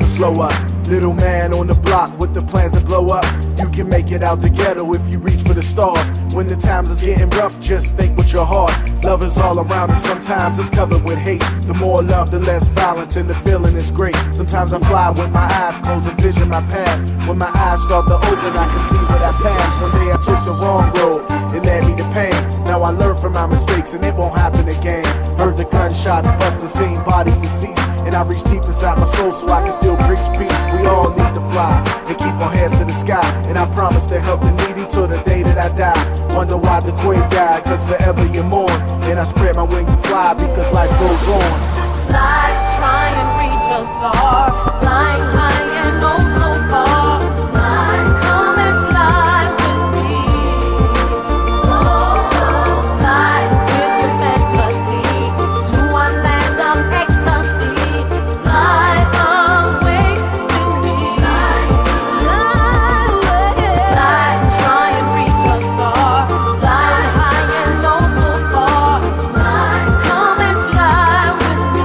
to slow up. Little man on the block with the plans to blow up. You can make it out the ghetto if you reach for the stars. When the times is getting rough, just think with your heart. Love is all around and sometimes it's covered with hate. The more love, the less violence, and the feeling is great. Sometimes I fly with my eyes closed and vision my path. When my eyes start to open, I can see what I passed. One day I took the wrong road, it led me to pain. Now I learn from my mistakes and it won't happen again. Heard the gunshots busting, seen bodies deceased, and I reach deep inside my soul so I can still preach peace. We all need to fly and keep our heads to the sky, and I promise to help the needy till the day that I die. Wonder why the queen died, cause forever you mourn. And I spread my wings and fly because life goes on. Fly, try and reach a star. Flying high and oh so far. Fly, come and fly with me. Oh, fly with your fantasy to a land of ecstasy. Fly away with me. Fly away. Fly, try and reach a star. Fly high and oh so far. Fly, come and fly with me.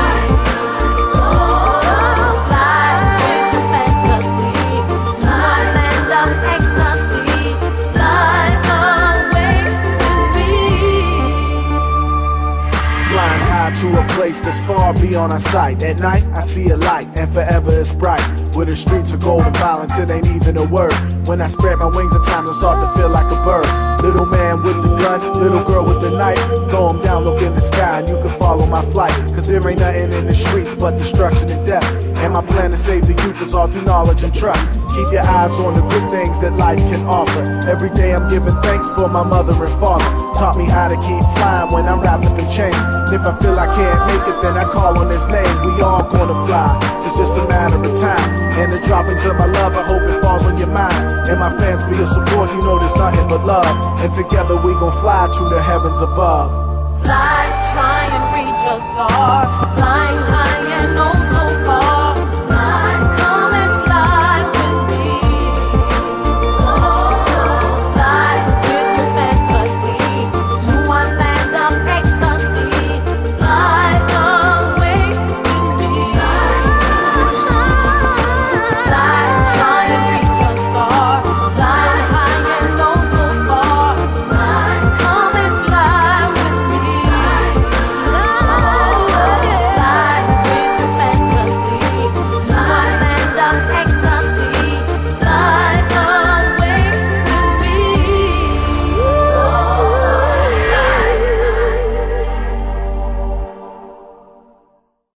Oh, fly with your fantasy to a land of ecstasy. Fly away with me. Flying high to a place that's far beyond our sight. At night, I see a light, and forever it's bright. Where the streets are golden violence, it ain't even a word. When I spread my wings, at times I start to feel like a bird. Little man with the gun, little girl with the knife. Throw 'em down, look in the sky, and you can follow my flight. Cause there ain't nothing in the streets but destruction and death. And my plan to save the youth is all through knowledge and trust. Keep your eyes on the good things that life can offer. Every day I'm giving thanks for my mother and father. Taught me how to keep flying when I'm wrapped up in chains. And if I feel I can't make it, then I call on his name. We all gonna fly, it's just a matter of time. And the droppings of my love, I hope it falls on your mind. And my fans for your support, you know there's nothing but love. And together we gon' fly to the heavens above. Fly, try and reach a star. Flying high and oh